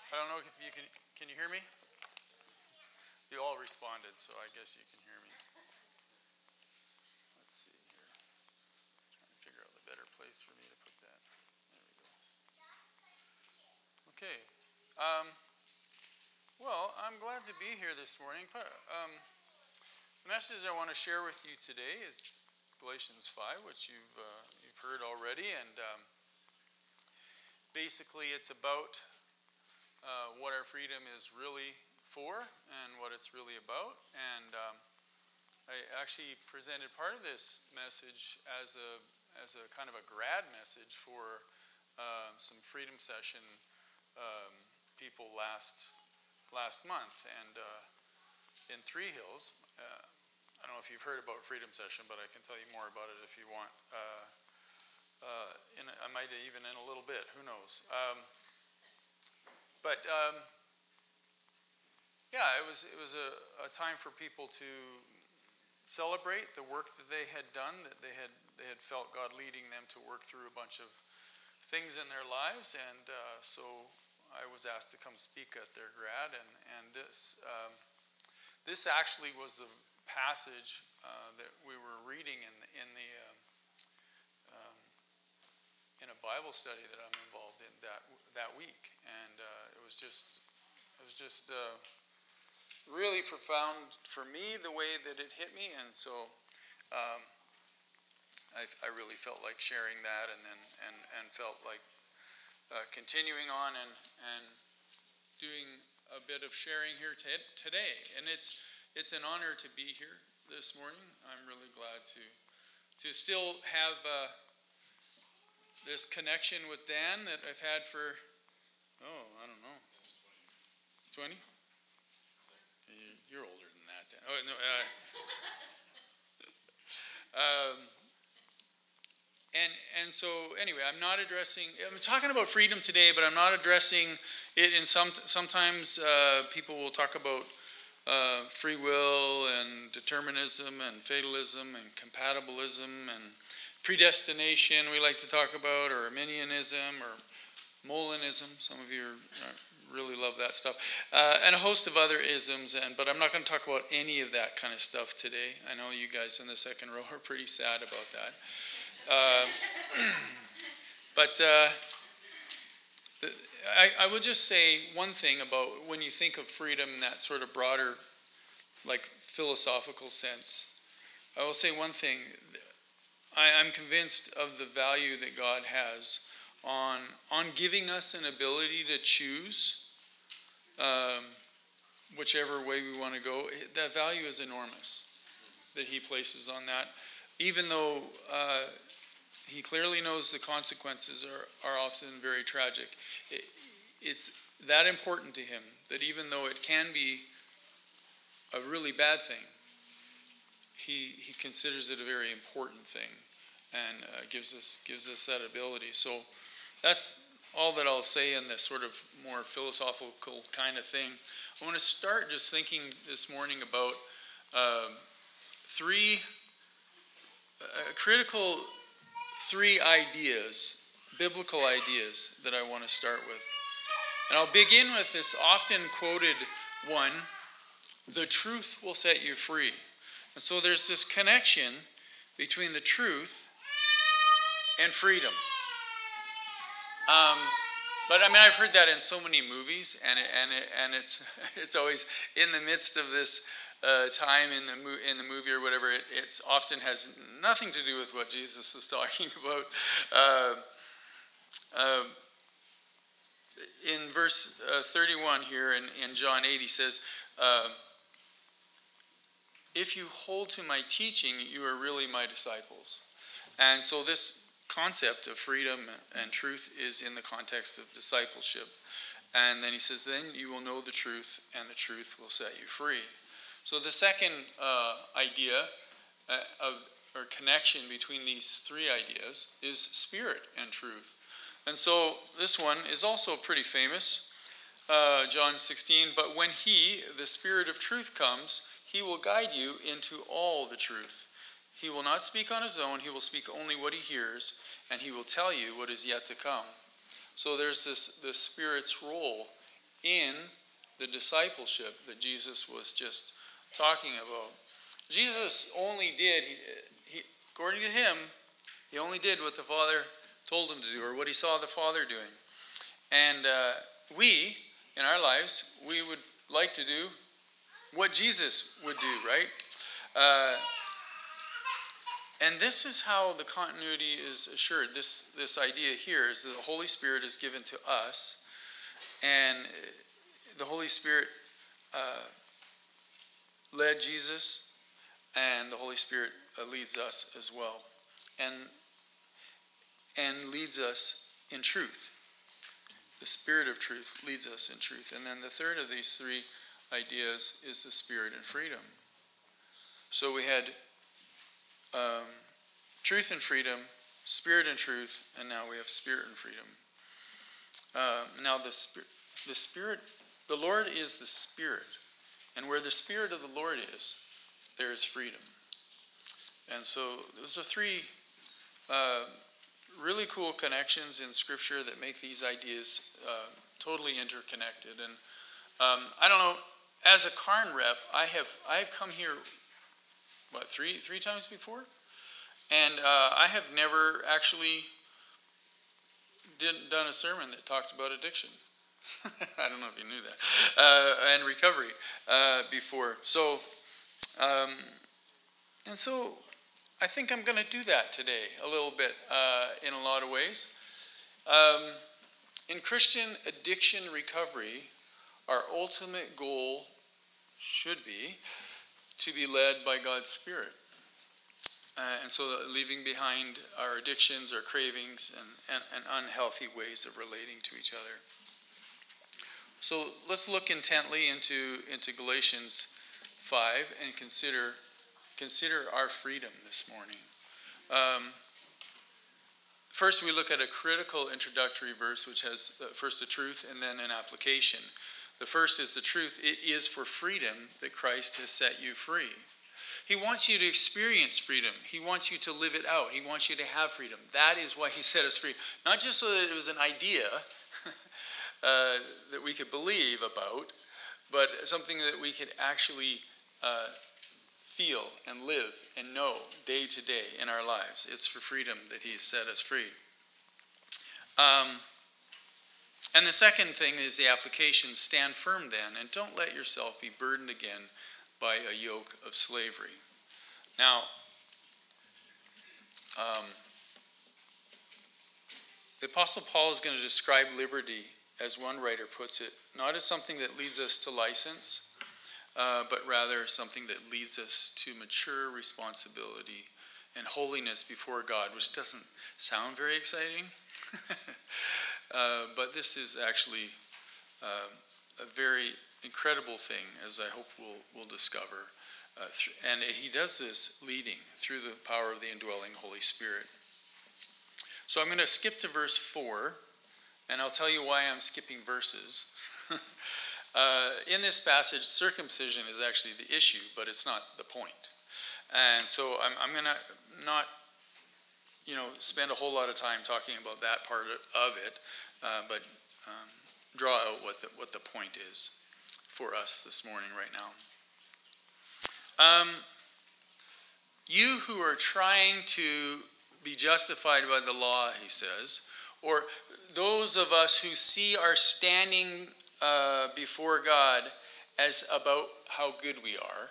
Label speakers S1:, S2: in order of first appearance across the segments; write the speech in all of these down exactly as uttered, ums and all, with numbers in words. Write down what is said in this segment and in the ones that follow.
S1: I don't know if you can, can you hear me? You all responded, so I guess you can hear me. Let's see here. Trying to figure out the better place for me to put that. There we go. Okay. Um, well, I'm glad to be here this morning. Um, the message I want to share with you today is Galatians five, which you've uh, you've heard already, and um, basically it's about uh, what our freedom is really for and what it's really about. And um, I actually presented part of this message as a as a kind of a grad message for uh, some Freedom Session um, people last last month, and uh, in Three Hills. Uh, I don't know if you've heard about Freedom Session, but I can tell you more about it if you want. Uh, uh, in a, I might even in a little bit. Who knows? Um, but um, yeah, it was it was a, a time for people to celebrate the work that they had done. That they had they had felt God leading them to work through a bunch of things in their lives, and uh, so I was asked to come speak at their grad, and and this um, this actually was the passage uh, that we were reading in in the uh, um, in a Bible study that I'm involved in that that week, and uh, it was just it was just uh, really profound for me the way that it hit me, and so um, I, I really felt like sharing that, and then and and felt like uh, continuing on and and doing a bit of sharing here t- today, and it's. It's an honor to be here this morning. I'm really glad to to still have uh, this connection with Dan that I've had for, oh, I don't know, twenty? You're older than that, Dan. Oh, no. Uh, um, and and so anyway, I'm not addressing. I'm talking about freedom today, but I'm not addressing it in some. Sometimes uh, people will talk about. Uh, free will and determinism and fatalism and compatibilism and predestination we like to talk about, or Arminianism or Molinism. Some of you are, really love that stuff. Uh, and a host of other isms, and but I'm not going to talk about any of that kind of stuff today. I know you guys in the second row are pretty sad about that. Uh, but uh, the, I, I will just say one thing about when you think of freedom in that sort of broader, like philosophical sense. I will say one thing. I, I'm convinced of the value that God has on, on giving us an ability to choose um, whichever way we want to go. That value is enormous that he places on that. Even though uh, he clearly knows the consequences are, are often very tragic. It, it's that important to him that even though it can be a really bad thing, he he considers it a very important thing, and uh, gives us gives us that ability. So that's all that I'll say in this sort of more philosophical kind of thing. I want to start just thinking this morning about uh, three uh, critical three ideas, biblical ideas that I want to start with. And I'll begin with this often quoted one, the truth will set you free. And so there's this connection between the truth and freedom. Um, but I mean, I've heard that in so many movies, and it, and it, and it's it's always in the midst of this uh, time in the mo- in the movie or whatever. It it's often has nothing to do with what Jesus is talking about. Uh, uh, in verse uh, thirty-one here in, in John eight, he says, uh, if you hold to my teaching, you are really my disciples. And so this concept of freedom and truth is in the context of discipleship. And then he says, then you will know the truth, and the truth will set you free. So the second uh, idea uh, of or connection between these three ideas is spirit and truth. And so this one is also pretty famous, uh, John sixteen, but when he, the Spirit of truth, comes, he will guide you into all the truth. He will not speak on his own, he will speak only what he hears, and he will tell you what is yet to come. So there's this the Spirit's role in the discipleship that Jesus was just talking about. Jesus only did, he, he, according to him, he only did what the Father told him to do, or what he saw the Father doing. And uh, we, in our lives, we would like to do what Jesus would do, right? Uh, and this is how the continuity is assured. This, this idea here is that the Holy Spirit is given to us, and the Holy Spirit uh, led Jesus, and the Holy Spirit uh, leads us as well, and and leads us in truth. The Spirit of truth leads us in truth. And then the third of these three ideas is the Spirit and freedom. So we had um, truth and freedom, Spirit and truth, and now we have Spirit and freedom. Uh, now the Spirit, the Spirit, the Lord is the Spirit, and where the Spirit of the Lord is, there is freedom. And so those are three uh, really cool connections in Scripture that make these ideas uh, totally interconnected. And um, I don't know, as a Carn rep, I have I have come here, what, three three times before? And uh, I have never actually did, done a sermon that talked about addiction. I don't know if you knew that. Uh, and recovery uh, before. So, um, and so I think I'm going to do that today a little bit uh, in a lot of ways. Um, in Christian addiction recovery, our ultimate goal should be to be led by God's Spirit. Uh, and so leaving behind our addictions, our cravings, and, and, and unhealthy ways of relating to each other. So let's look intently into, into Galatians five and consider consider our freedom this morning. Um, first, we look at a critical introductory verse, which has uh, first a truth and then an application. The first is the truth. It is for freedom that Christ has set you free. He wants you to experience freedom. He wants you to live it out. He wants you to have freedom. That is why he set us free. Not just so that it was an idea uh, that we could believe about, but something that we could actually uh, feel and live and know day to day in our lives. It's for freedom that he's set us free. Um, and the second thing is the application. Stand firm then, and don't let yourself be burdened again by a yoke of slavery. Now, um, the Apostle Paul is going to describe liberty, as one writer puts it, not as something that leads us to license, Uh, but rather something that leads us to mature responsibility and holiness before God, which doesn't sound very exciting. uh, but this is actually uh, a very incredible thing, as I hope we'll, we'll discover. Uh, th- and he does this leading through the power of the indwelling Holy Spirit. So I'm going to skip to verse four, and I'll tell you why I'm skipping verses. Uh, in this passage, circumcision is actually the issue, but it's not the point. And so I'm, I'm going to not, you know, spend a whole lot of time talking about that part of it, uh, but um, draw out what the, what the point is for us this morning right now. Um, you who are trying to be justified by the law, he says, or those of us who see our standing Uh, before God as about how good we are,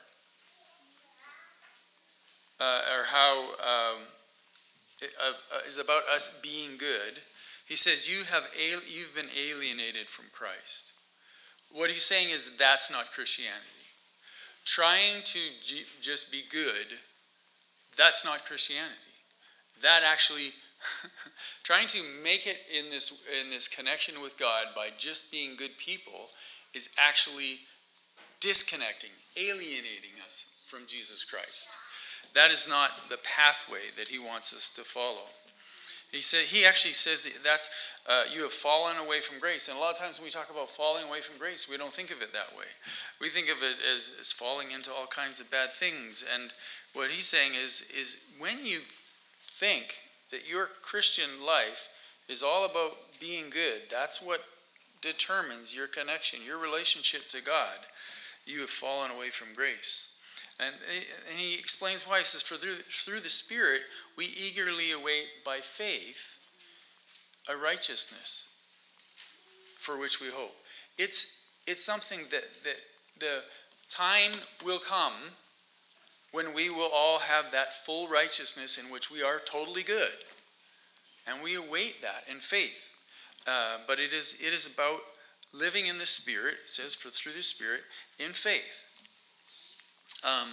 S1: uh, or how um, it, uh, is about us being good. He says you have al- you've been alienated from Christ. What he's saying is that's not Christianity. Trying to g- just be good, that's not Christianity. That actually trying to make it in this in this connection with God by just being good people is actually disconnecting, alienating us from Jesus Christ. That is not the pathway that he wants us to follow. He said he actually says that's uh, you have fallen away from grace. And a lot of times when we talk about falling away from grace, we don't think of it that way. We think of it as, as falling into all kinds of bad things. And what he's saying is is when you think that your Christian life is all about being good, that's what determines your connection, your relationship to God, you have fallen away from grace. And, and he explains why. He says, for through, through the Spirit, we eagerly await by faith a righteousness for which we hope. It's, it's something that, that the time will come when we will all have that full righteousness in which we are totally good. And we await that in faith. Uh, but it is it is about living in the Spirit. It says, for through the Spirit, in faith. Um,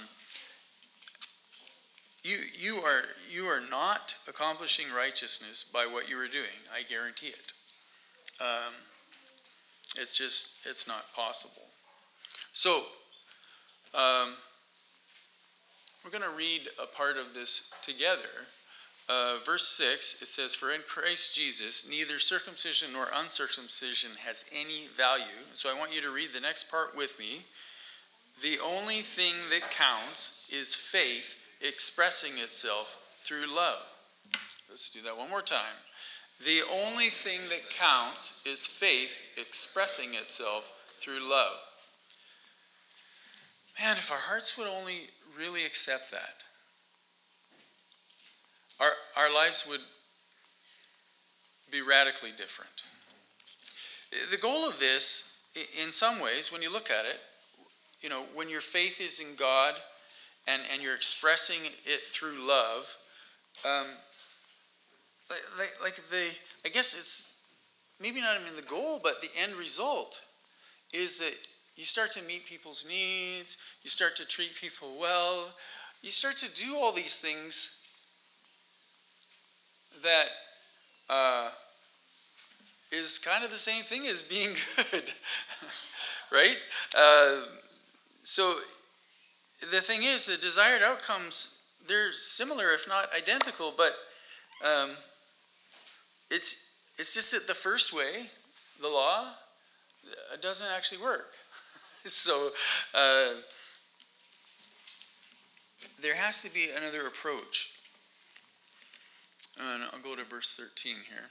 S1: you you are you are not accomplishing righteousness by what you are doing. I guarantee it. Um, it's just it's not possible. So um, we're going to read a part of this together. Uh, verse six, it says, for in Christ Jesus, neither circumcision nor uncircumcision has any value. So I want you to read the next part with me. The only thing that counts is faith expressing itself through love. Let's do that one more time. The only thing that counts is faith expressing itself through love. Man, if our hearts would only really accept that, Our, our lives would be radically different. The goal of this, in some ways, when you look at it, you know, when your faith is in God and, and you're expressing it through love, um, like, like the, I guess it's maybe not even the goal, but the end result is that you start to meet people's needs, you start to treat people well, you start to do all these things that uh, is kind of the same thing as being good, right? Uh, so the thing is, the desired outcomes, they're similar, if not identical, but um, it's it's just that the first way, the law, it doesn't actually work. so uh, there has to be another approach. And I'll go to verse thirteen here.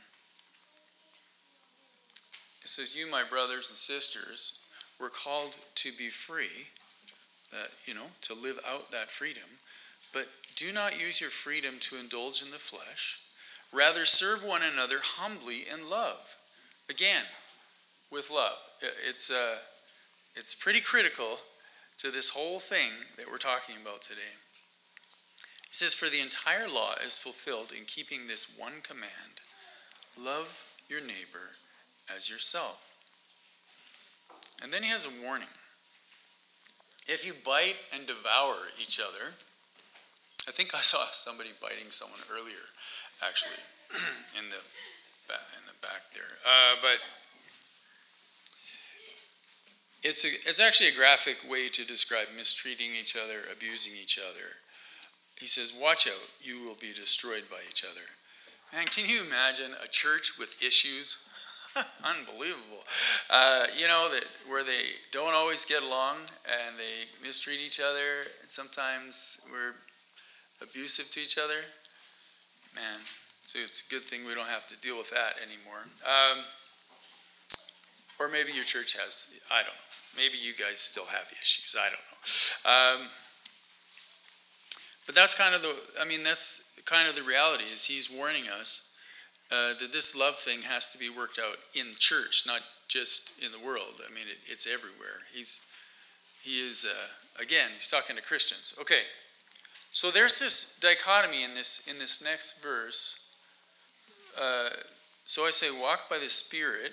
S1: It says, you, my brothers and sisters, were called to be free, that, you know, to live out that freedom. But do not use your freedom to indulge in the flesh. Rather, serve one another humbly in love. Again, with love. It's, uh, it's pretty critical to this whole thing that we're talking about today. It says, for the entire law is fulfilled in keeping this one command: love your neighbor as yourself. And then he has a warning. If you bite and devour each other, I think I saw somebody biting someone earlier, actually, in the in the back there. Uh, but it's a, it's actually a graphic way to describe mistreating each other, abusing each other. He says, watch out, you will be destroyed by each other. Man, can you imagine a church with issues? Unbelievable. Uh, you know, that where they don't always get along and they mistreat each other. And sometimes we're abusive to each other. Man, so it's a good thing we don't have to deal with that anymore. Um, or maybe your church has, I don't know. Maybe you guys still have issues. I don't know. Um, But that's kind of the, I mean, that's kind of the reality, is he's warning us uh, that this love thing has to be worked out in church, not just in the world. I mean, it, it's everywhere. He's, he is, uh, again, he's talking to Christians. Okay, so there's this dichotomy in this, in this next verse. Uh, so I say, walk by the Spirit.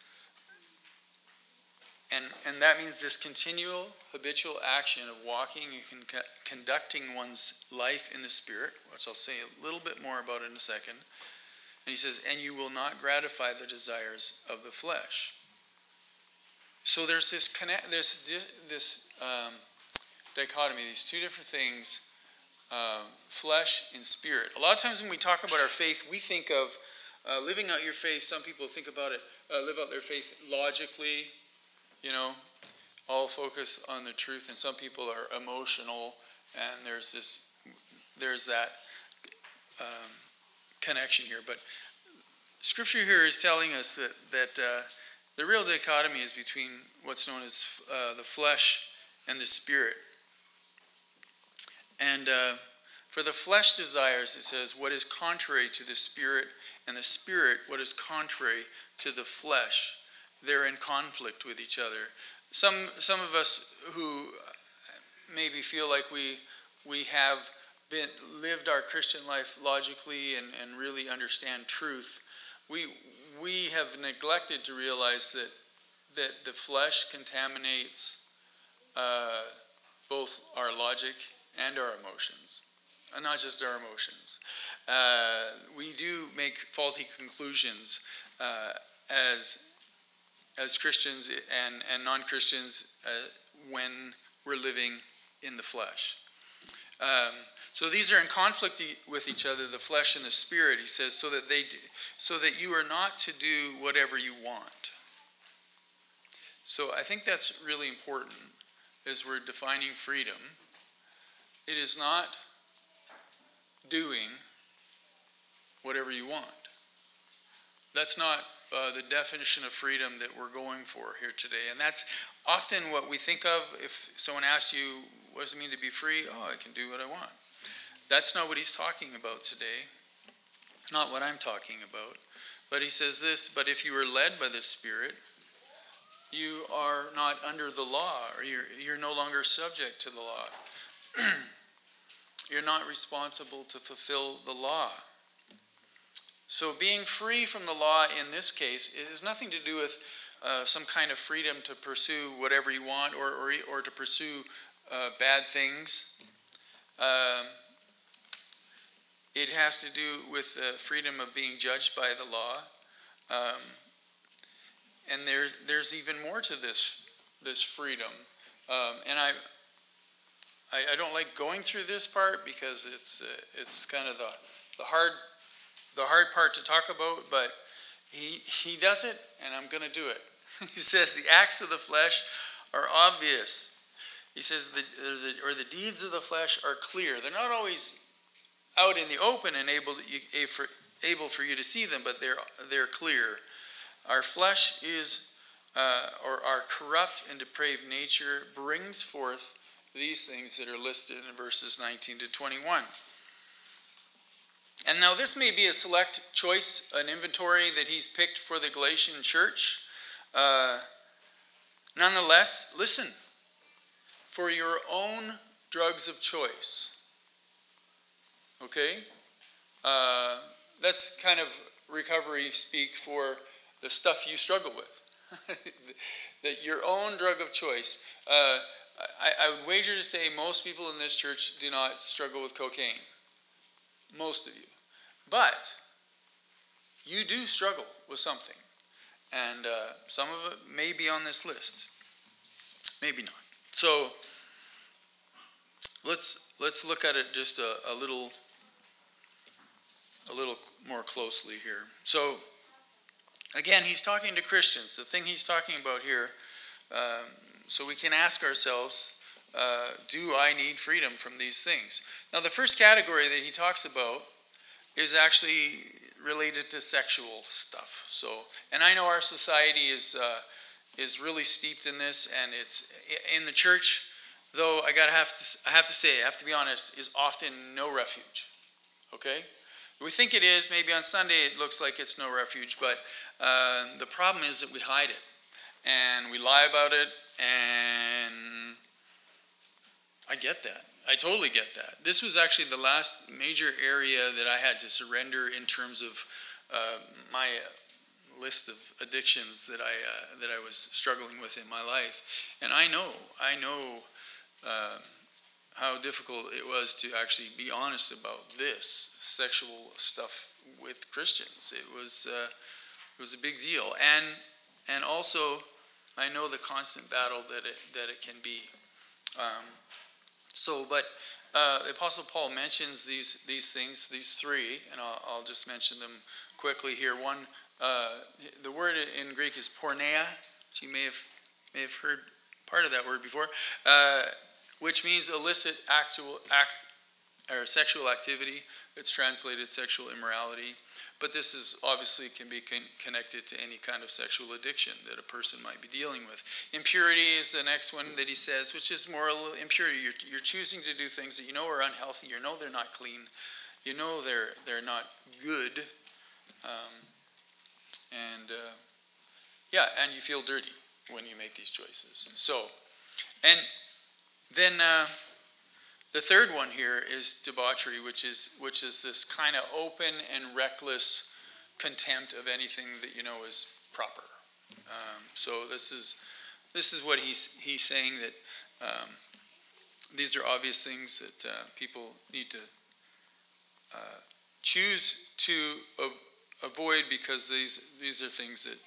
S1: And and that means this continual, habitual action of walking and con- conducting one's life in the Spirit, which I'll say a little bit more about in a second. And he says, and you will not gratify the desires of the flesh. So there's this connect, there's this um, dichotomy, these two different things, um, flesh and spirit. A lot of times when we talk about our faith, we think of uh, living out your faith. Some people think about it, uh, live out their faith logically. You know, all focus on the truth, and some people are emotional, and there's this, there's that um, connection here. But Scripture here is telling us that that uh, the real dichotomy is between what's known as uh, the flesh and the spirit. And uh, for the flesh desires, it says, what is contrary to the spirit, and the spirit, what is contrary to the flesh. They're in conflict with each other. Some some of us who maybe feel like we we have been lived our Christian life logically and, and really understand truth, we we have neglected to realize that that the flesh contaminates uh, both our logic and our emotions, and not just our emotions. Uh, we do make faulty conclusions uh, as as Christians and, and non-Christians uh, when we're living in the flesh. Um, so these are in conflict with each other, the flesh and the spirit, he says, so that they, do, so that you are not to do whatever you want. So I think that's really important as we're defining freedom. It is not doing whatever you want. That's not uh, the definition of freedom that we're going for here today. And that's often what we think of if someone asks you, what does it mean to be free? Oh, I can do what I want. That's not what he's talking about today. Not what I'm talking about. But he says this, but if you are led by the Spirit, you are not under the law, or you're, you're no longer subject to the law. You're not responsible to fulfill the law. So being free from the law in this case, it has nothing to do with uh, some kind of freedom to pursue whatever you want, or or, or to pursue uh, bad things. Um, it has to do with the freedom of being judged by the law. Um, and there, there's even more to this this freedom. Um, and I, I I don't like going through this part because it's uh, it's kind of the the hard. the hard part to talk about, but he he does it, and I'm going to do it. He says the acts of the flesh are obvious. He says the, the or the deeds of the flesh are clear. They're not always out in the open and able to, able for you to see them, but they're they're clear. Our flesh is, uh, or our corrupt and depraved nature brings forth these things that are listed in verses nineteen to twenty-one. And now this may be a select choice, an inventory that he's picked for the Galatian church. Uh, nonetheless, listen, for your own drugs of choice. Okay? Uh, that's kind of recovery speak for the stuff you struggle with. That your own drug of choice. Uh, I, I would wager to say most people in this church do not struggle with cocaine. Most of you. But you do struggle with something. And uh, some of it may be on this list. Maybe not. So let's let's look at it just a, a little a little more closely here. So again, he's talking to Christians. The thing he's talking about here, um, so we can ask ourselves, uh, do I need freedom from these things? Now the first category that he talks about is actually related to sexual stuff. So, and I know our society is uh, is really steeped in this, and it's in the church. Though I gotta have to, I have to say, I have to be honest, is often no refuge. Okay, we think it is. Maybe on Sunday it looks like it's no refuge, but uh, the problem is that we hide it, and we lie about it, and I get that. I totally get that. This was actually the last major area that I had to surrender in terms of uh, my list of addictions that I uh, that I was struggling with in my life. And I know, I know uh, how difficult it was to actually be honest about this sexual stuff with Christians. It was uh, it was a big deal, and and also I know the constant battle that it that it can be. Um, So, but uh, the Apostle Paul mentions these these things, these three, and I'll, I'll just mention them quickly here. One, uh, the word in Greek is porneia, which you may have may have heard part of that word before, uh, which means illicit actual act or sexual activity. It's translated sexual immorality. But this is obviously can be con- connected to any kind of sexual addiction that a person might be dealing with. Impurity is the next one that he says, which is moral impurity. You're, you're choosing to do things that you know are unhealthy, you know they're not clean, you know they're they're not good, um, and uh, yeah, and you feel dirty when you make these choices. So, and then uh, the third one here is debauchery, which is which is this kind of open and reckless contempt of anything that you know is proper. Um, so this is this is what he's he's saying, that um, these are obvious things that uh, people need to uh, choose to av- avoid, because these these are things that,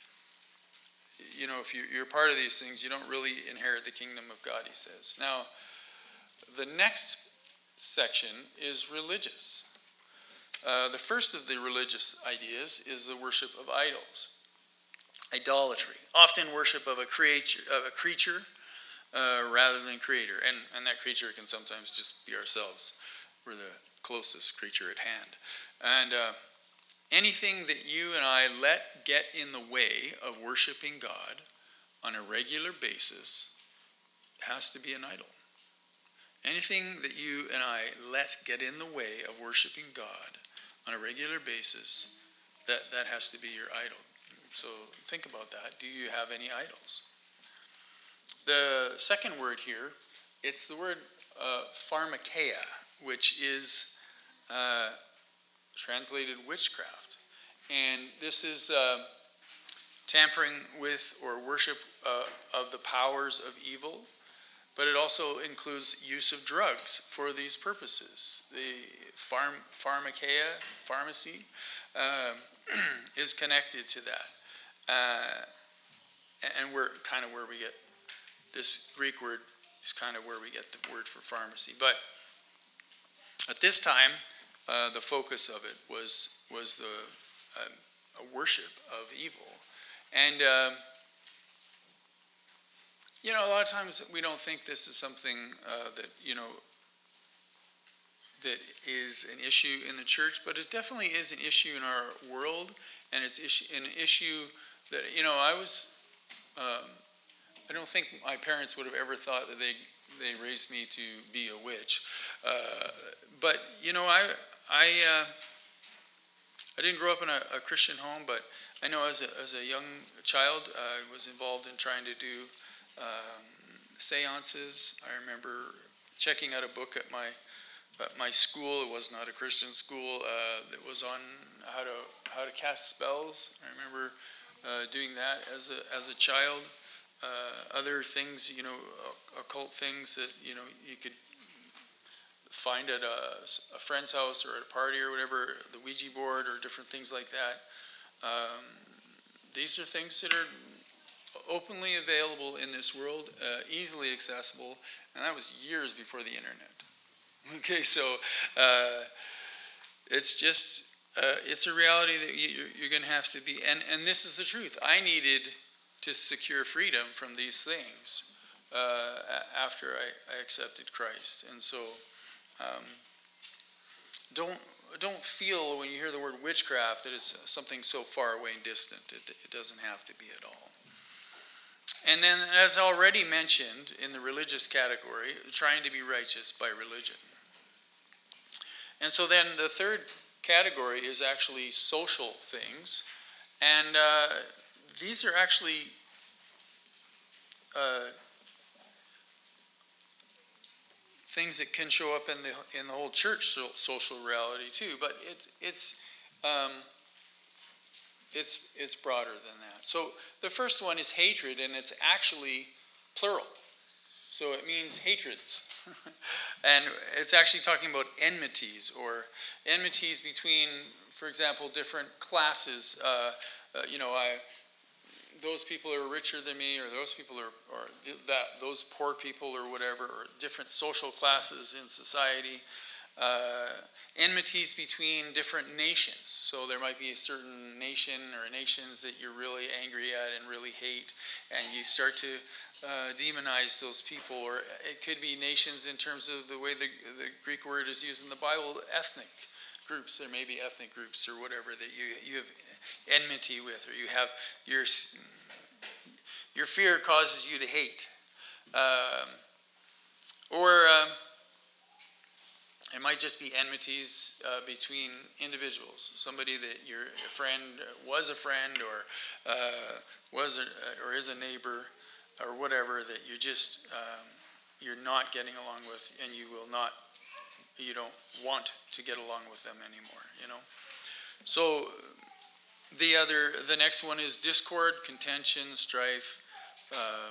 S1: you know, if you, you're part of these things, you don't really inherit the kingdom of God, he says. Now, the next section is religious. Uh, the first of the religious ideas is the worship of idols. Idolatry, often worship of a creature, of a creature uh, rather than creator. And, and that creature can sometimes just be ourselves. We're the closest creature at hand. And uh, anything that you and I let get in the way of worshiping God on a regular basis has to be an idol. Anything that you and I let get in the way of worshiping God on a regular basis, that, that has to be your idol. So think about that. Do you have any idols? The second word here, it's the word uh, pharmakeia, which is uh, translated witchcraft. And this is uh, tampering with or worship uh, of the powers of evil, but it also includes use of drugs for these purposes. The pharm, pharmakeia, pharmacy, uh, is connected to that. Uh, and we're kind of where we get this Greek word is kind of where we get the word for pharmacy. But at this time, uh, the focus of it was was the uh, a worship of evil. And uh, you know, a lot of times we don't think this is something uh, that, you know, that is an issue in the church, but it definitely is an issue in our world, and it's issue, an issue that, you know, I was, um, I don't think my parents would have ever thought that they they raised me to be a witch, uh, but, you know, I I uh, I didn't grow up in a, a Christian home, but I know as a, as a young child, uh, I was involved in trying to do um, seances. I remember checking out a book at my at my school. It was not a Christian school. Uh, that was on how to how to cast spells. I remember uh, doing that as a as a child. Uh, other things, you know, occult things that, you know, you could find at a, a friend's house or at a party or whatever, the Ouija board or different things like that. Um, these are things that are openly available in this world, uh, easily accessible, and that was years before the internet. Okay, so uh, it's just, uh, it's a reality that you, you're going to have to be, and, and this is the truth. I needed to secure freedom from these things uh, after I, I accepted Christ. And so um, don't don't feel when you hear the word witchcraft that it's something so far away and distant. It, it doesn't have to be at all. And then, as already mentioned in the religious category, trying to be righteous by religion. And so then the third category is actually social things. And uh, these are actually uh, things that can show up in the in the whole church social reality too. But it's it's um, it's it's broader than that. So the first one is hatred, and it's actually plural. So it means hatreds. And it's actually talking about enmities, or enmities between, for example, different classes. Uh, uh, you know, I, those people are richer than me, or those people are, or that those poor people, or whatever, or different social classes in society. Uh, enmities between different nations. So there might be a certain nation or nations that you're really angry at and really hate, and you start to uh, demonize those people. Or it could be nations in terms of the way the, the Greek word is used in the Bible, ethnic groups. There may be ethnic groups or whatever that you you have enmity with, or you have your your fear causes you to hate, um, or um, it might just be enmities uh, between individuals. Somebody that your friend was a friend, or uh, was a, or is a neighbor, or whatever, that you just um, you're not getting along with, and you will not, you don't want to get along with them anymore. You know. So the other, the next one is discord, contention, strife. Um,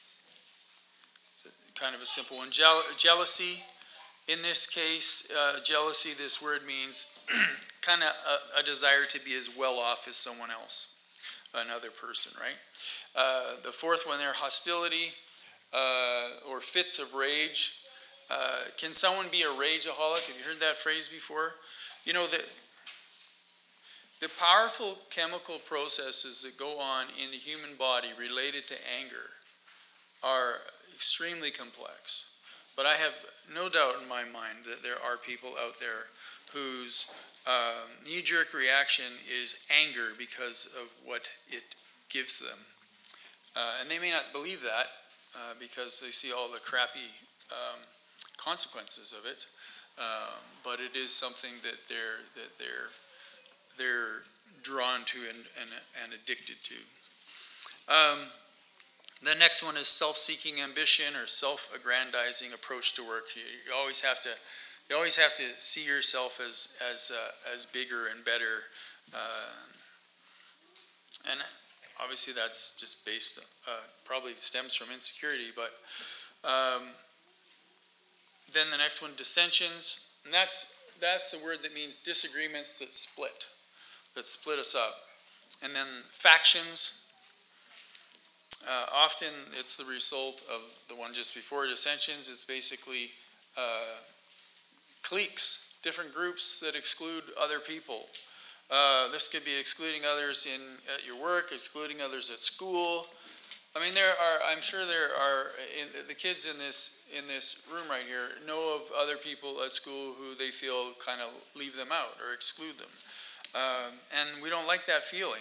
S1: kind of a simple one. Jeal- jealousy. In this case, uh, jealousy, this word means kind of a, a desire to be as well off as someone else, another person, right? Uh, the fourth one there, hostility uh, or fits of rage. Uh, can someone be a rageaholic? Have you heard that phrase before? You know, the, the powerful chemical processes that go on in the human body related to anger are extremely complex. But I have no doubt in my mind that there are people out there whose um, knee-jerk reaction is anger because of what it gives them. Uh, and they may not believe that uh, because they see all the crappy um, consequences of it. Um, but it is something that they're that they're they're drawn to and and, and addicted to. Um, The next one is self-seeking ambition or self-aggrandizing approach to work. You, you always have to, you always have to see yourself as as uh, as bigger and better, uh, and obviously that's just based, uh, probably stems from insecurity. But um, then the next one, dissensions, and that's that's the word that means disagreements that split, that split us up, and then factions. Uh, often it's the result of the one just before, dissensions. It's basically uh, cliques, different groups that exclude other people. Uh, this could be excluding others in at your work, excluding others at school. I mean, there are. I'm sure there are. In, the kids in this in this room right here know of other people at school who they feel kind of leave them out or exclude them, um, and we don't like that feeling.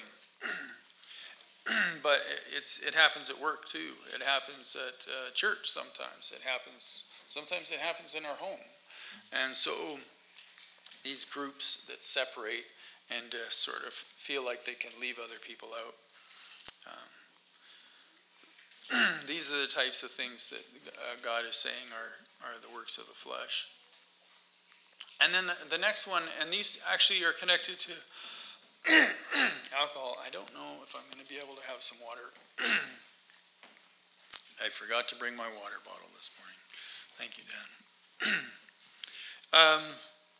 S1: But it's it happens at work too. It happens at uh, church sometimes. It happens sometimes it happens in our home, and so these groups that separate and uh, sort of feel like they can leave other people out. Um, these are the types of things that uh, God is saying are are the works of the flesh. And then the, the next one, and these actually are connected to alcohol. I don't know if I'm going to be able to have some water. I forgot to bring my water bottle this morning. Thank you, Dan. um,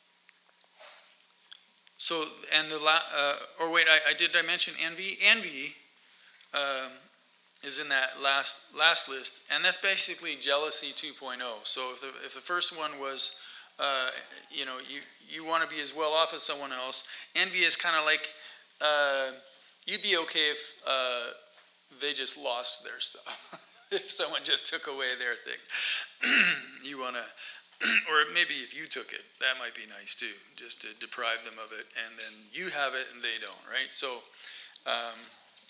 S1: so, and the, la- uh, or wait, I, I did I mention envy? Envy um, is in that last last list, and that's basically jealousy two point oh. So if the, if the first one was, uh, you know, you, you want to be as well off as someone else, envy is kind of like, Uh, you'd be okay if uh, they just lost their stuff. If someone just took away their thing. You want to, or maybe if you took it, that might be nice too, just to deprive them of it, and then you have it and they don't, right? So, um,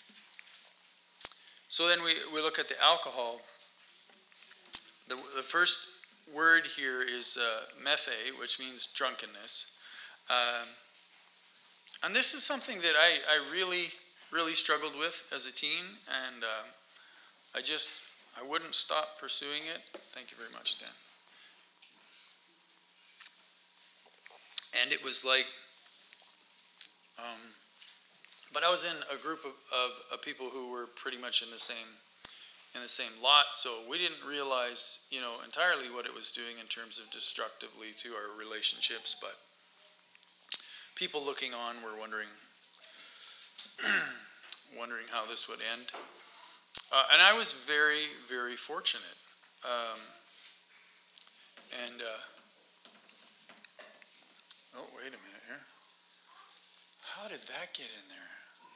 S1: so then we, we look at the alcohol. The, the first word here is uh, methe, which means drunkenness. Um, And this is something that I, I really, really struggled with as a teen, and uh, I just, I wouldn't stop pursuing it. Thank you very much, Dan. And it was like, um, but I was in a group of, of, of people who were pretty much in the same, in the same lot, so we didn't realize, you know, entirely what it was doing in terms of destructively to our relationships, but people looking on were wondering, wondering how this would end. Uh, and I was very, very fortunate. Um, and, uh, oh, wait a minute here. How did that get in there?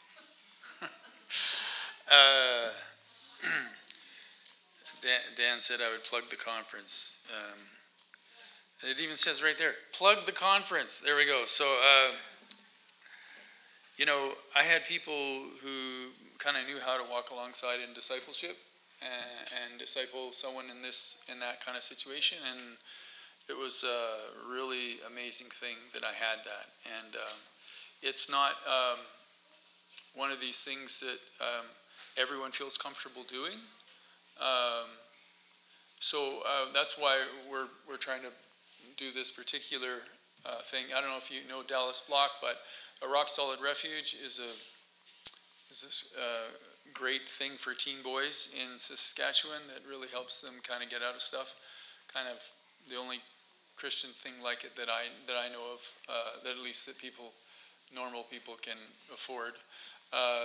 S1: uh, Dan, Dan said I would plug the conference. Um, It even says right there, plug the conference. There we go. So, uh, you know, I had people who kind of knew how to walk alongside in discipleship and, and disciple someone in this, in that kind of situation. And it was a really amazing thing that I had that. And um, it's not um, one of these things that um, everyone feels comfortable doing. Um, so uh, that's why we're we're trying to do this particular uh, thing. I don't know if you know Dallas Block, but a Rock Solid Refuge is a is this uh, great thing for teen boys in Saskatchewan that really helps them kind of get out of stuff. Kind of the only Christian thing like it that I that I know of, uh, that at least that people, normal people, can afford. Uh,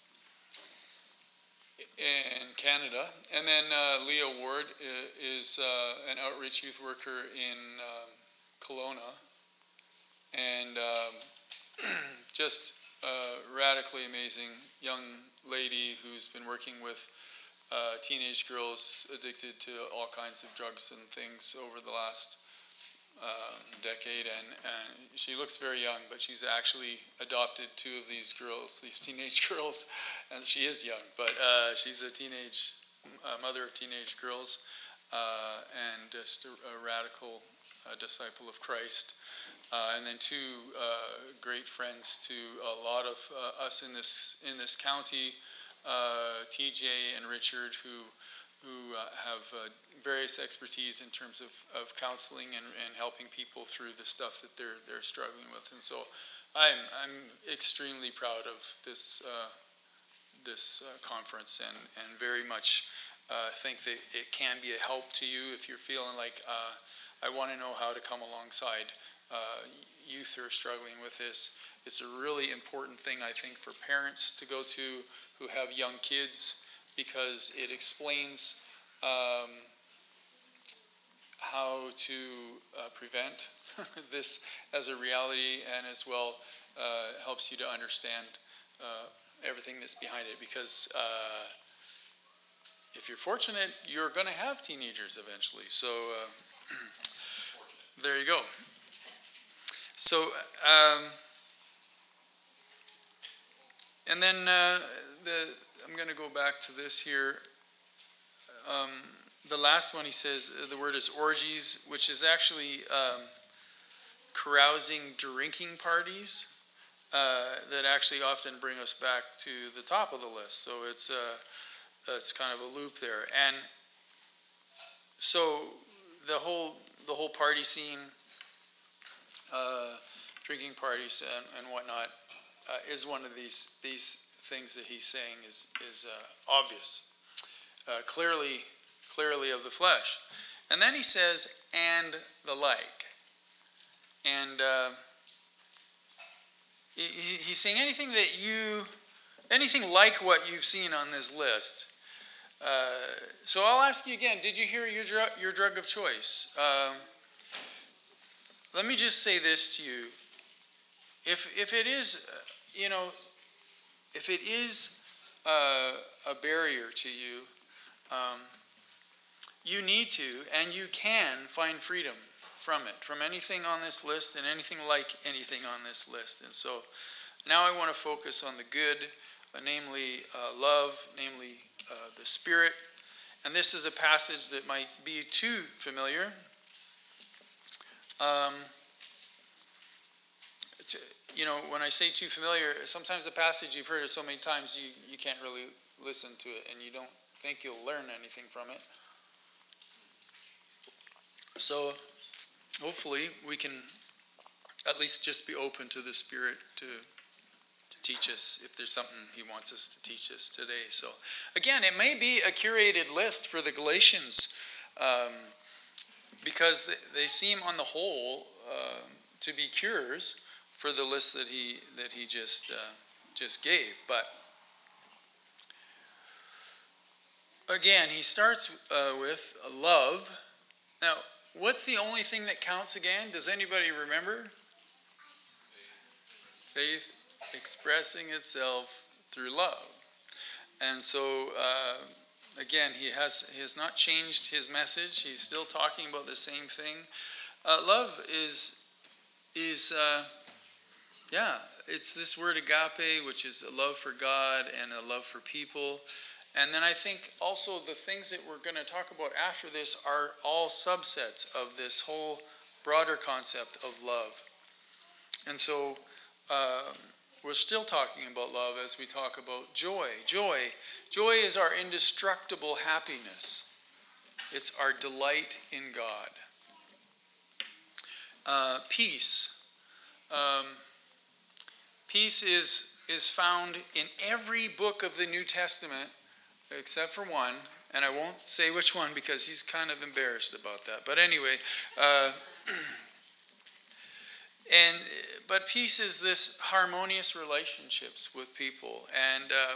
S1: in Canada. And then uh, Leah Ward is uh, an outreach youth worker in um, Kelowna, and um, just a radically amazing young lady who's been working with uh, teenage girls addicted to all kinds of drugs and things over the last uh, decade. And, and she looks very young, but she's actually adopted two of these girls, these teenage girls. And she is young, but uh, she's a teenage uh, mother of teenage girls, uh, and just a, a radical uh, disciple of Christ. Uh, and then two uh, great friends to a lot of uh, us in this in this county, uh, T J and Richard, who who uh, have uh, various expertise in terms of, of counseling and, and helping people through the stuff that they're they're struggling with. And so, I'm I'm extremely proud of this. Uh, this uh, conference, and, and very much uh, think that it can be a help to you if you're feeling like uh, I want to know how to come alongside uh, youth who are struggling with this. It's a really important thing, I think, for parents to go to who have young kids, because it explains um, how to uh, prevent this as a reality, and as well uh, helps you to understand uh, everything that's behind it, because uh, if you're fortunate, you're going to have teenagers eventually. So uh, there you go. So, um, and then uh, the I'm going to go back to this here. Um, the last one, he says, the word is orgies, which is actually um, carousing drinking parties. Uh, that actually often bring us back to the top of the list. So it's a, it's kind of a loop there. And so the whole the whole party scene, uh, drinking parties and, and whatnot, uh, is one of these these things that he's saying is is uh, obvious, uh, clearly clearly of the flesh. And then he says, and the like, and. Uh, He's saying anything that you, anything like what you've seen on this list. Uh, so I'll ask you again, did you hear your drug, your drug of choice? Um, let me just say this to you. If, if it is, you know, if it is uh, a barrier to you, um, you need to, and you can find freedom from it, from anything on this list and anything like anything on this list. And so now I want to focus on the good, uh, namely uh, love, namely uh, the Spirit. And this is a passage that might be too familiar. Um, to, you know, when I say too familiar, sometimes a passage you've heard it so many times you, you can't really listen to it, and you don't think you'll learn anything from it. So hopefully we can at least just be open to the Spirit to, to teach us if there's something he wants us to teach us today. So again, it may be a curated list for the Galatians, um, because they, they seem on the whole uh, to be cures for the list that he that he just uh, just gave. But again, he starts uh, with love. Now, what's the only thing that counts again? Does anybody remember? Faith expressing itself through love. And so, uh, again, he has he has not changed his message. He's still talking about the same thing. Uh, love is, is uh, yeah, it's this word agape, which is a love for God and a love for people. And then I think also the things that we're going to talk about after this are all subsets of this whole broader concept of love. And so uh, we're still talking about love as we talk about joy. Joy. Joy is our indestructible happiness. It's our delight in God. Uh, peace. Um, peace is, is found in every book of the New Testament except for one, and I won't say which one because he's kind of embarrassed about that. But anyway, uh, and but peace is this harmonious relationships with people, and uh,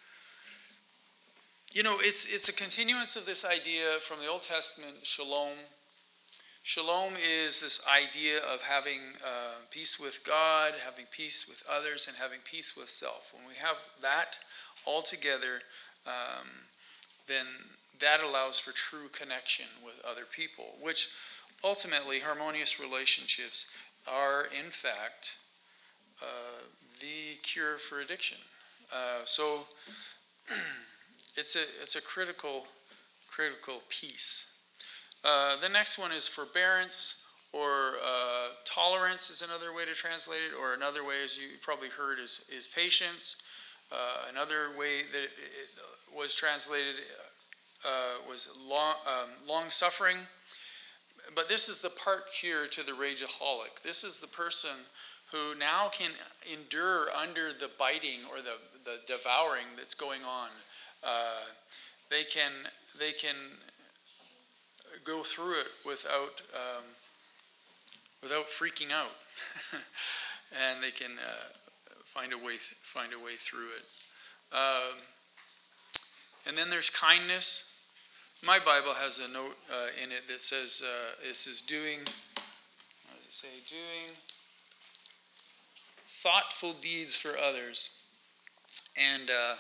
S1: you know, it's it's a continuance of this idea from the Old Testament, shalom. Shalom is this idea of having uh, peace with God, having peace with others, and having peace with self. When we have that all together, um, then that allows for true connection with other people, which ultimately harmonious relationships are in fact uh, the cure for addiction. Uh, so it's a it's a critical critical piece. Uh, the next one is forbearance, or uh, tolerance is another way to translate it, or another way, as you probably heard, is is patience. Uh, another way that it, it was translated uh, was long, um, long suffering. But this is the part cure to the rageaholic. This is the person who now can endure under the biting or the, the devouring that's going on. Uh, they can they can go through it without um, without freaking out, and they can uh, find a way th- find a way through it. Um, and then there's kindness. My Bible has a note uh, in it that says uh, this is doing. What does it say? Doing thoughtful deeds for others, and uh,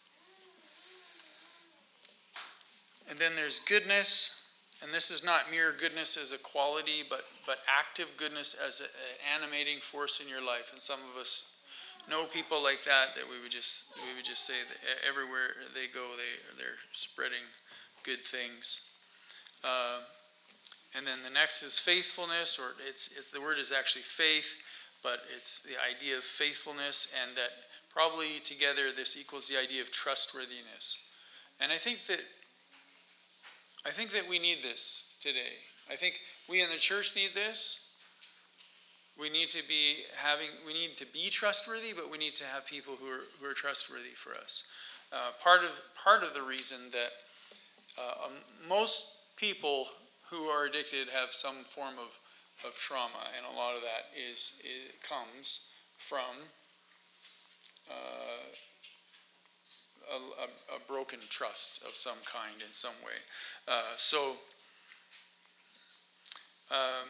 S1: and then there's goodness. And this is not mere goodness as a quality, but but active goodness as a, an animating force in your life. And some of us know people like that that we would just we would just say that everywhere they go, they they're spreading good things. Uh, and then the next is faithfulness, or it's it's the word is actually faith, but it's the idea of faithfulness, and that probably together this equals the idea of trustworthiness. And I think that. I think that we need this today. I think we in the church need this. We need to be having, we need to be trustworthy, but we need to have people who are who are trustworthy for us. Uh, part of part of the reason that uh, um, most people who are addicted have some form of, of trauma, and a lot of that is it comes from uh, A, a, a broken trust of some kind in some way. Uh, so, um,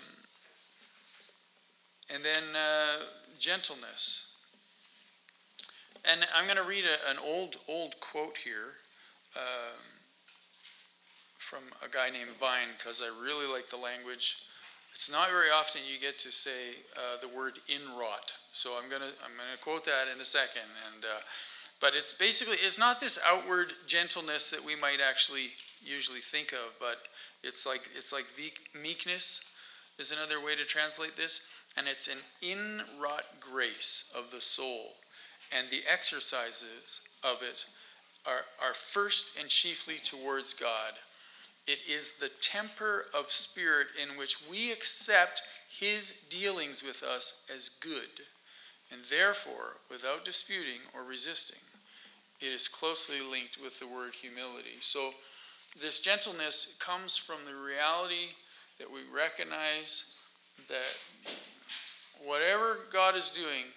S1: and then uh, gentleness. And I'm going to read a, an old, old quote here um, from a guy named Vine, because I really like the language. It's not very often you get to say uh, the word inwrought. So I'm going to I'm going to quote that in a second. And uh, But it's basically, it's not this outward gentleness that we might actually usually think of, but it's like it's like meekness is another way to translate this. And it's an inwrought grace of the soul. And the exercises of it are, are first and chiefly towards God. It is the temper of spirit in which we accept his dealings with us as good, and therefore, without disputing or resisting. It is closely linked with the word humility. So this gentleness comes from the reality that we recognize that whatever God is doing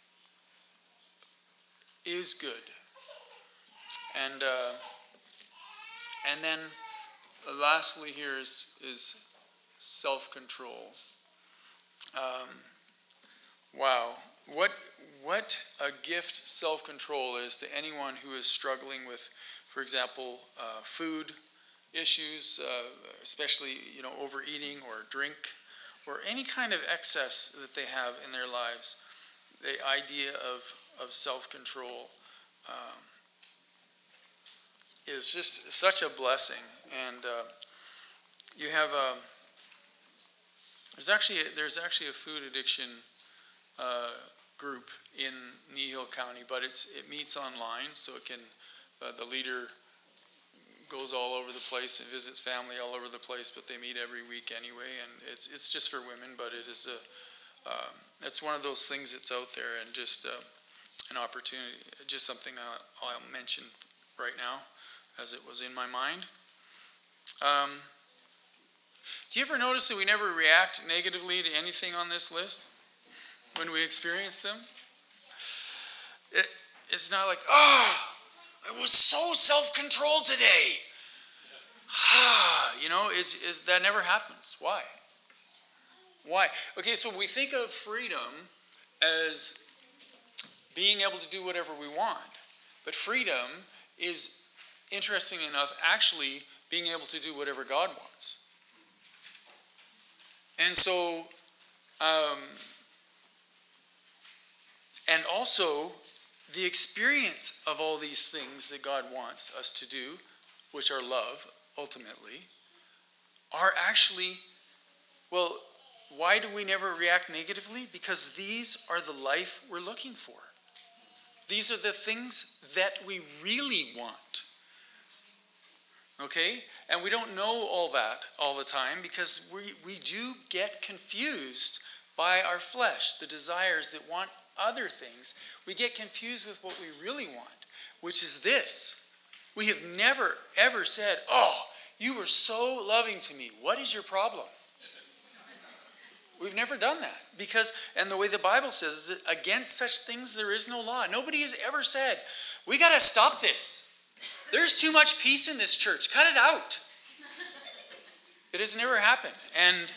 S1: is good. And uh, and then uh, lastly here is, is self-control. Um, wow. What what a gift self-control is to anyone who is struggling with, for example, uh, food issues, uh, especially you know overeating or drink, or any kind of excess that they have in their lives, the idea of, of self-control um, is just such a blessing. And uh, you have a, there's actually a, there's actually a food addiction uh, group in Nehill County, but it's it meets online, so it can uh, the leader goes all over the place and visits family all over the place, but they meet every week anyway, and it's it's just for women, but it is a um, it's one of those things that's out there, and just uh, an opportunity, just something I'll, I'll mention right now as it was in my mind. Um, do you ever notice that we never react negatively to anything on this list when we experience them? It, it's not like, oh, I was so self-controlled today. You know, it's, it's, that never happens. Why? Why? Okay, so we think of freedom as being able to do whatever we want. But freedom is, interesting enough, actually being able to do whatever God wants. And so, um, and also, the experience of all these things that God wants us to do, which are love, ultimately, are actually, well, why do we never react negatively? Because these are the life we're looking for. These are the things that we really want. Okay? And we don't know all that all the time, because we, we do get confused by our flesh, the desires that want other things. We get confused with what we really want, which is this. We have never, ever said, oh, you were so loving to me. What is your problem? We've never done that. Because, and the way the Bible says, is that against such things there is no law. Nobody has ever said, we got to stop this. There's too much peace in this church. Cut it out. It has never happened. And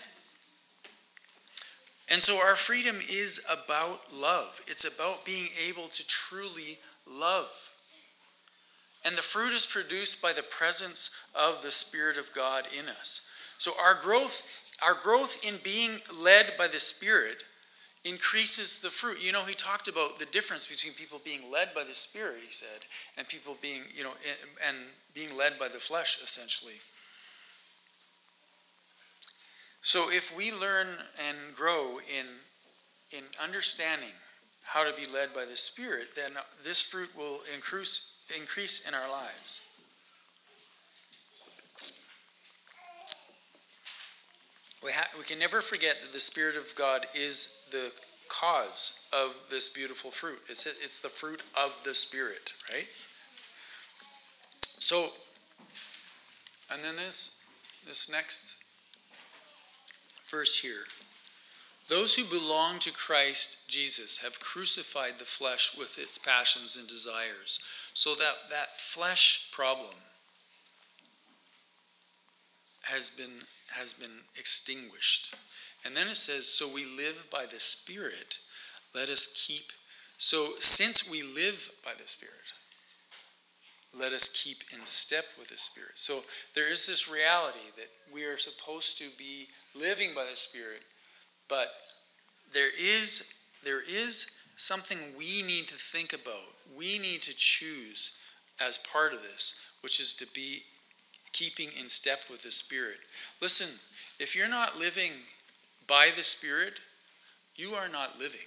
S1: And so our freedom is about love. It's about being able to truly love. And the fruit is produced by the presence of the Spirit of God in us. So our growth, our growth in being led by the Spirit increases the fruit. You know, he talked about the difference between people being led by the Spirit, he said, and people being, you know, and being led by the flesh, essentially. So if we learn and grow in, in understanding how to be led by the Spirit, then this fruit will increase, increase in our lives. We, ha- we can never forget that the Spirit of God is the cause of this beautiful fruit. It's, it's the fruit of the Spirit, right? So, and then this, this next verse here. Those who belong to Christ Jesus have crucified the flesh with its passions and desires. So that, that flesh problem has been, has been extinguished. And then it says, so we live by the Spirit. Let us keep, so since we live by the Spirit, let us keep in step with the Spirit. So there is this reality that we are supposed to be living by the Spirit, but there is there is something we need to think about. We need to choose as part of this, which is to be keeping in step with the Spirit. Listen, if you're not living by the Spirit, you are not living.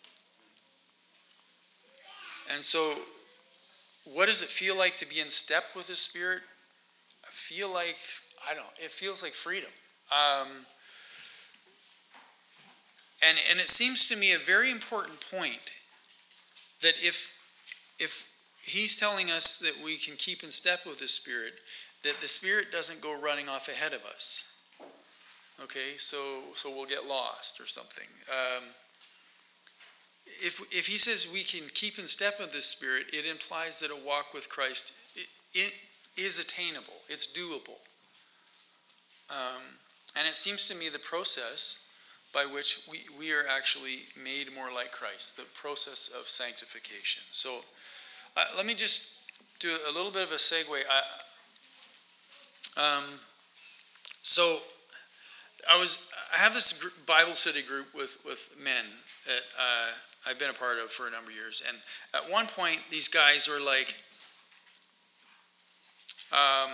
S1: And so, what does it feel like to be in step with the Spirit? I feel like, I don't know, it feels like freedom. Um, and, and it seems to me a very important point that if, if he's telling us that we can keep in step with the Spirit, that the Spirit doesn't go running off ahead of us. Okay, so so we'll get lost or something. Um, If if he says we can keep in step with the Spirit, it implies that a walk with Christ it, it is attainable. It's doable. Um, and it seems to me the process by which we, we are actually made more like Christ, the process of sanctification. So uh, let me just do a little bit of a segue. I, um, so I was I have this Bible study group with, with men that uh, I've been a part of for a number of years, and at one point these guys were like, um,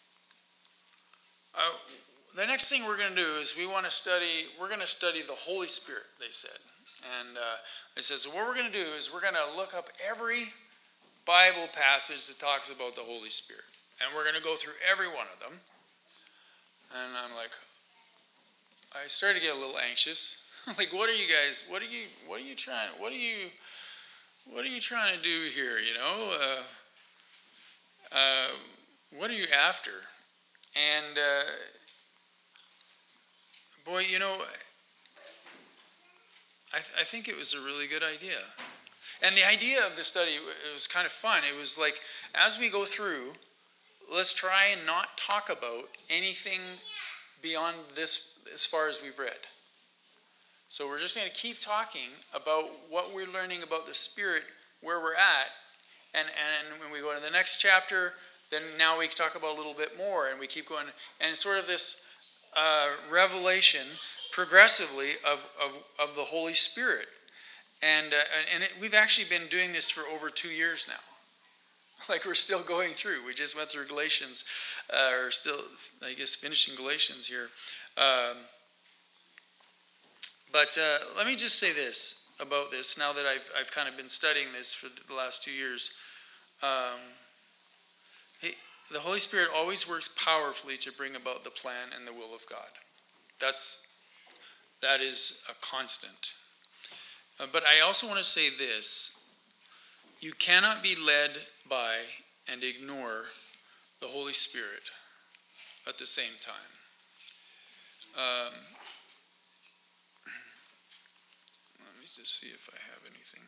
S1: uh, the next thing we're going to do is we want to study we're going to study the Holy Spirit, they said. And uh, I said, so what we're going to do is we're going to look up every Bible passage that talks about the Holy Spirit, and we're going to go through every one of them. And I'm like, I started to get a little anxious. Like, what are you guys? What are you? What are you trying? What are you? What are you trying to do here? You know, uh, uh, what are you after? And uh, boy, you know, I, th- I think it was a really good idea. And the idea of the study, it was kind of fun. It was like, as we go through, let's try and not talk about anything beyond this as far as we've read. So we're just going to keep talking about what we're learning about the Spirit, where we're at, and, and when we go to the next chapter, then now we talk about a little bit more, and we keep going, and sort of this uh, revelation progressively of, of, of the Holy Spirit. And, uh, and it, we've actually been doing this for over two years now. Like, we're still going through. We just went through Galatians, uh, or still, I guess, finishing Galatians here. Um, but uh, let me just say this about this, now that I've, I've kind of been studying this for the last two years. Um, he, the Holy Spirit always works powerfully to bring about the plan and the will of God. That's, that is a constant. Uh, but I also want to say this. You cannot be led by and ignore the Holy Spirit at the same time. Um, let me just see if I have anything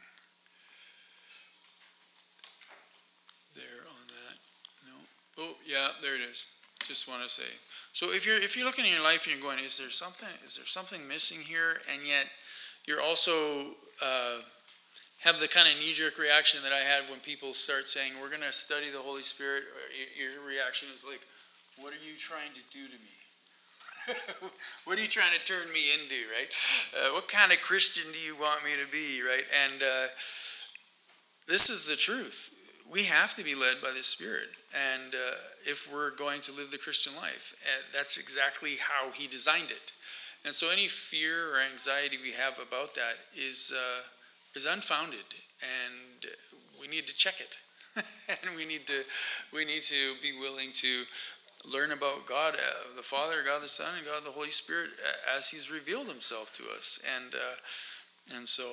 S1: there on that. No. Oh, yeah, there it is. Just want to say. So if you're if you're looking at your life and you're going, is there something? Is there something missing here? And yet you're also uh, have the kind of knee-jerk reaction that I had when people start saying, we're going to study the Holy Spirit. Your reaction is like, what are you trying to do to me? What are you trying to turn me into, right? Uh, what kind of Christian do you want me to be, right? And uh, this is the truth. We have to be led by the Spirit. And uh, if we're going to live the Christian life, uh, that's exactly how He designed it. And so any fear or anxiety we have about that is uh, is unfounded, and we need to check it. And we need to we need to be willing to learn about God, uh, the Father, God the Son, and God the Holy Spirit uh, as He's revealed Himself to us. And uh, and so,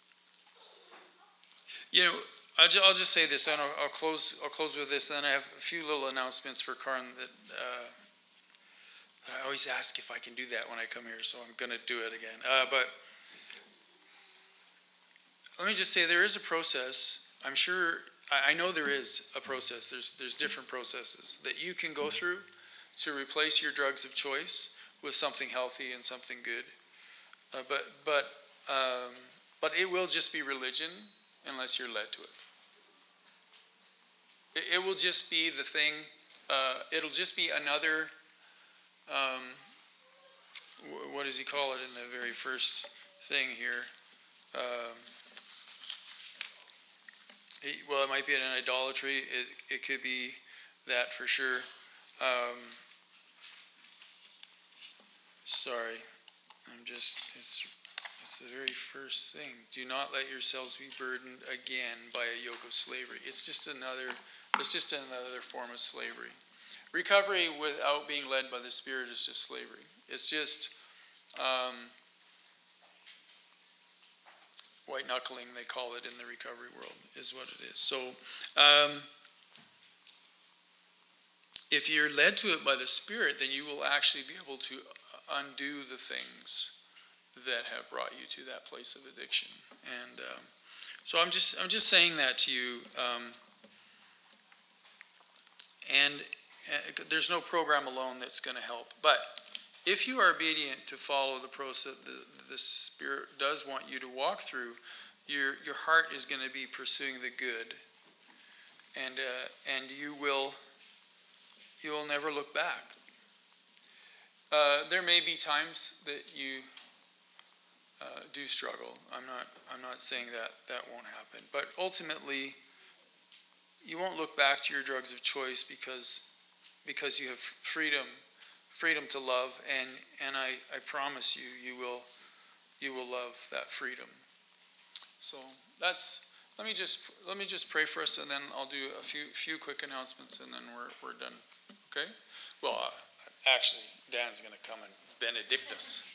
S1: you know, I'll just, I'll just say this, and I'll, I'll close I'll close with this. And then I have a few little announcements for Karn that. Uh, I always ask if I can do that when I come here, so I'm going to do it again. Uh, but let me just say there is a process. I'm sure, I, I know there is a process. There's there's different processes that you can go through to replace your drugs of choice with something healthy and something good. Uh, but but um, but it will just be religion unless you're led to it. It, it will just be the thing. Uh, it'll just be another. Um, what does he call it in the very first thing here? Um, it, well, it might be an idolatry. It, it could be that for sure. Um, sorry, I'm just, it's, it's the very first thing. Do not let yourselves be burdened again by a yoke of slavery. It's just another, it's just another form of slavery. Recovery without being led by the Spirit is just slavery. It's just um, white knuckling, they call it in the recovery world, is what it is. So um, if you're led to it by the Spirit, then you will actually be able to undo the things that have brought you to that place of addiction. And um, so I'm just I'm just saying that to you. Um, and Uh, there's no program alone that's going to help. But if you are obedient to follow the process the, the Spirit does want you to walk through, your your heart is going to be pursuing the good, and uh, and you will you will never look back. uh, there may be times that you uh, do struggle. I'm not. I'm not saying that that won't happen. But ultimately, you won't look back to your drugs of choice because because you have freedom, freedom to love, and and I, I promise you, you will you will love that freedom. So that's. Let me just let me just pray for us, and then I'll do a few few quick announcements, and then we're we're done. Okay? Well, uh, actually, Dan's going to come and benedict us.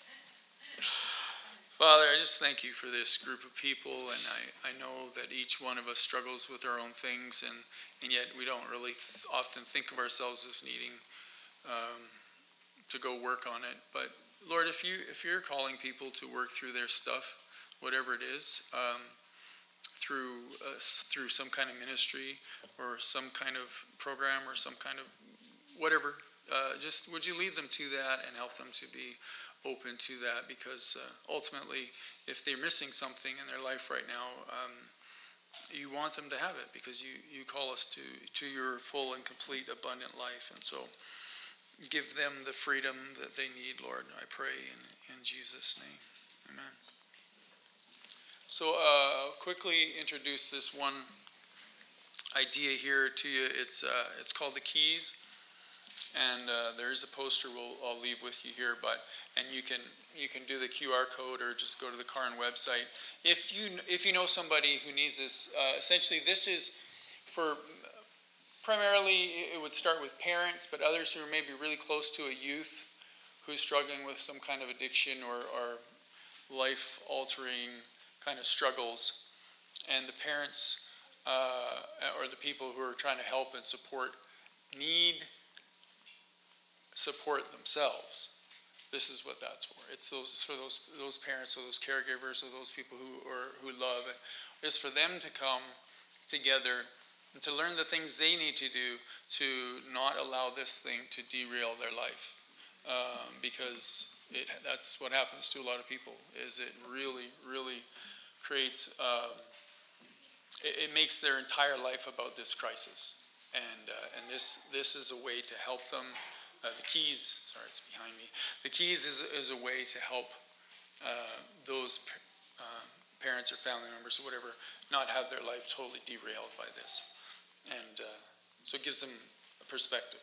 S1: Father, I just thank you for this group of people, and I, I know that each one of us struggles with our own things, and, and yet we don't really th- often think of ourselves as needing um, to go work on it. But Lord, if you if you're calling people to work through their stuff, whatever it is. Um, through uh, through some kind of ministry or some kind of program or some kind of whatever, uh, just would you lead them to that and help them to be open to that, because uh, ultimately if they're missing something in their life right now, um, you want them to have it, because you, you call us to, to your full and complete abundant life. And so give them the freedom that they need, Lord, I pray in, in Jesus' name. Amen. So uh, I'll quickly introduce this one idea here to you. It's uh, it's called the keys, and uh, there is a poster we'll, I'll leave with you here. But and you can you can do the Q R code or just go to the Cairn website. If you if you know somebody who needs this, uh, essentially this is for primarily it would start with parents, but others who are maybe really close to a youth who's struggling with some kind of addiction or, or life-altering kind of struggles, and the parents uh, or the people who are trying to help and support need support themselves. This is what that's for. It's those it's for those those parents or those caregivers or those people who or who love it. It's for them to come together and to learn the things they need to do to not allow this thing to derail their life, um, because it that's what happens to a lot of people. Is it really really creates, uh, it, it makes their entire life about this crisis. And uh, and this this is a way to help them. Uh, the keys, sorry, it's behind me. The keys is, is a way to help uh, those uh, parents or family members or whatever not have their life totally derailed by this. And uh, so it gives them a perspective.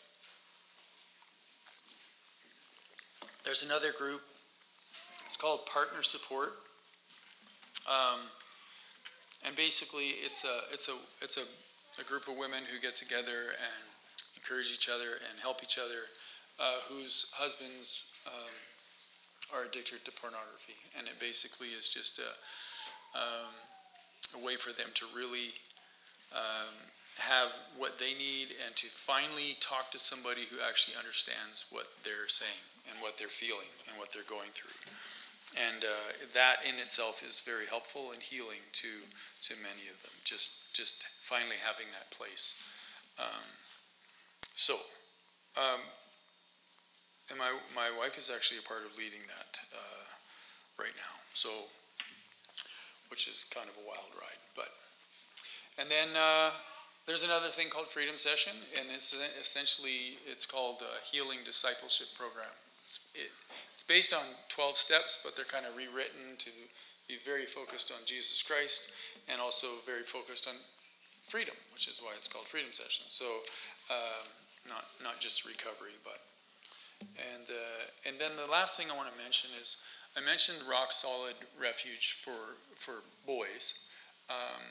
S1: There's another group. It's called Partner Support. Um, and basically, it's a it's a it's a, a group of women who get together and encourage each other and help each other, uh, whose husbands um, are addicted to pornography, and it basically is just a, um, a way for them to really um, have what they need and to finally talk to somebody who actually understands what they're saying and what they're feeling and what they're going through. And uh, that in itself is very helpful and healing to to many of them. Just just finally having that place. Um, so, um, and my my wife is actually a part of leading that uh, right now. So, which is kind of a wild ride. But and then uh, there's another thing called Freedom Session, and it's essentially it's called a Healing Discipleship Program. It, it's based on twelve steps, but they're kind of rewritten to be very focused on Jesus Christ and also very focused on freedom, which is why it's called Freedom Session. So uh, not not just recovery, but and uh, and then the last thing I want to mention is I mentioned Rock Solid Refuge for for boys, um,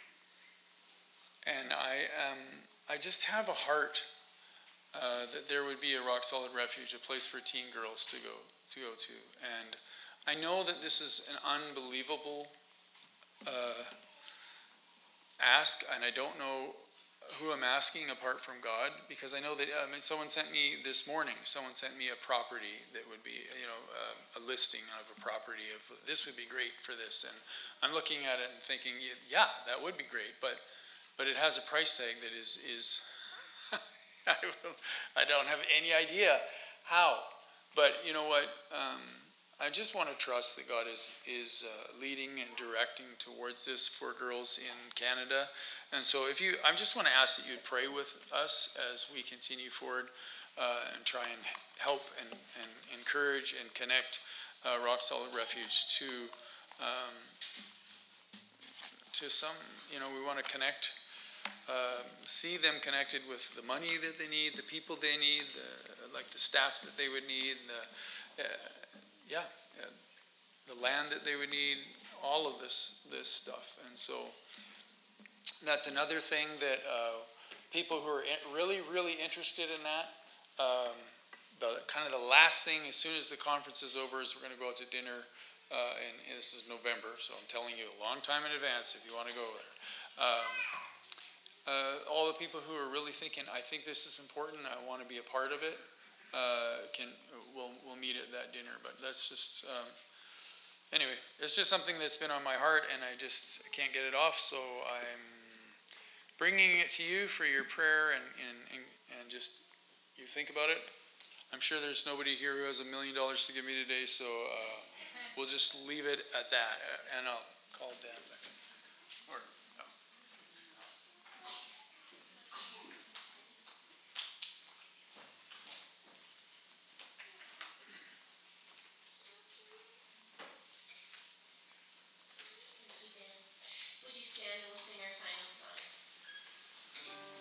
S1: and I um, I just have a heart. Uh, that there would be a Rock Solid Refuge, a place for teen girls to go to go to, and I know that this is an unbelievable uh, ask, and I don't know who I'm asking apart from God, because I know that I mean, someone sent me this morning. Someone sent me a property that would be, you know, uh, a listing of a property of this would be great for this, and I'm looking at it and thinking, yeah, that would be great, but but it has a price tag that is is. I, will, I don't have any idea how, but you know what? Um, I just want to trust that God is is uh, leading and directing towards this for girls in Canada. And so if you, I just want to ask that you'd pray with us as we continue forward uh, and try and help and, and encourage and connect uh, Rock Solid Refuge to um, to some, you know, we want to connect, uh, see them connected with the money that they need, the people they need, the, like the staff that they would need, the, uh, yeah, uh, the land that they would need, all of this this stuff. And so that's another thing that uh, people who are really, really interested in that, um, the kind of the last thing as soon as the conference is over is we're going to go out to dinner, uh, and, and this is November, so I'm telling you a long time in advance if you want to go there. Um, uh, all the people who are really thinking, I think this is important, I want to be a part of it, uh, can we'll, we'll meet at that dinner. But that's just, um, anyway, it's just something that's been on my heart, and I just can't get it off, so I'm bringing it to you for your prayer, and, and, and, and just, you think about it. I'm sure there's nobody here who has a million dollars to give me today, so uh, we'll just leave it at that, and I'll call Dan back. Or, no.
S2: Thank you, Ben. Would you stand and we'll sing our final song?